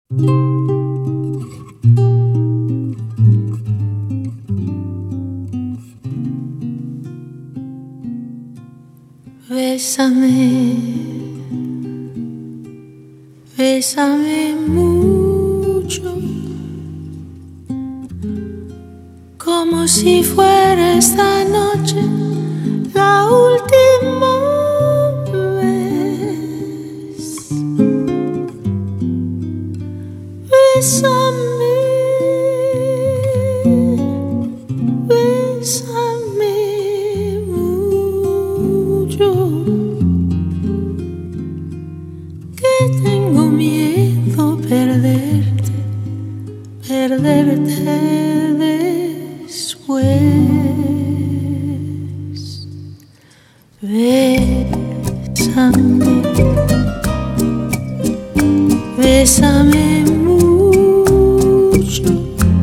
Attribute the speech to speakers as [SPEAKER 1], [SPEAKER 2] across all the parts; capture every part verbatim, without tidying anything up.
[SPEAKER 1] Bésame, bésame mucho, como si fuera esta noche la última vez. Bésame, bésame mucho, que tengo miedo perderte, perderte después. Bésame, bésame mucho,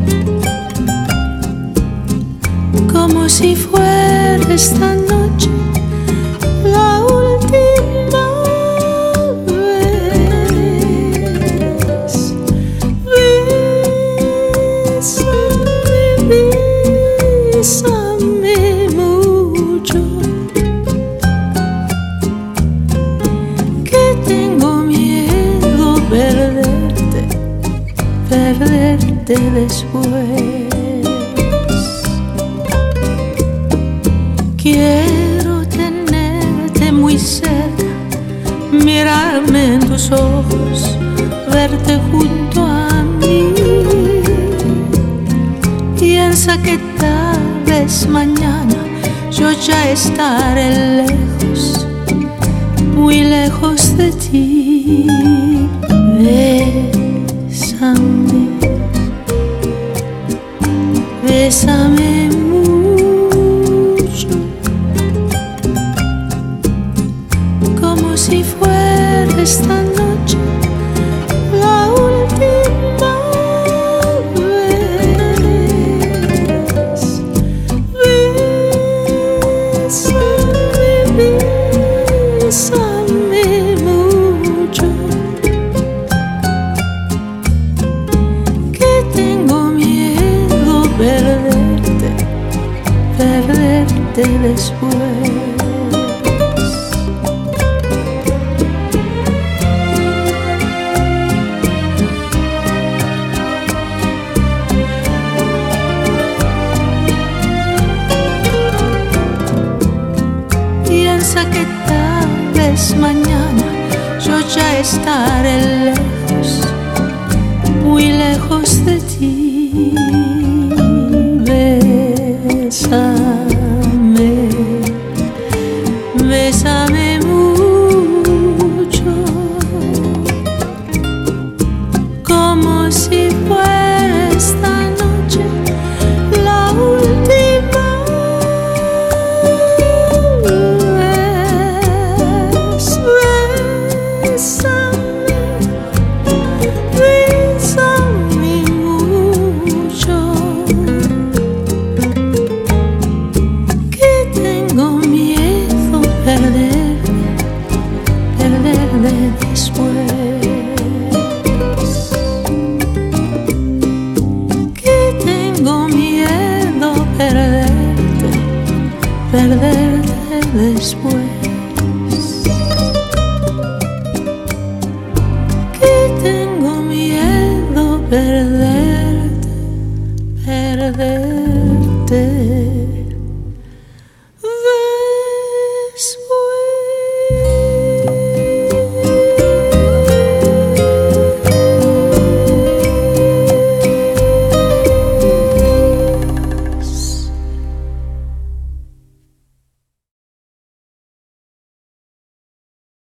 [SPEAKER 1] como si fuera esta noche la última vez. Bésame, bésame mucho, que tengo miedo perderte, perderte después. Quiero tenerte muy cerca, mirarme en tus ojos, verte junto a mí. Piensa que tal vez mañana yo ya estaré lejos, muy lejos de ti. Bésame, bésame mucho, como si fuera esta noche la última vez. Bésame, bésame mucho, que tengo miedo perderte, perderte después. Piensa que tal vez mañana yo ya estaré lejos, muy lejos de ti. Bésame, bésame mucho, como si fuera esta noche la última vez. Bésame, bésame mucho, que tengo miedo perder, perderte después. Que tengo miedo perderte, perderte después. Que tengo miedo perderte.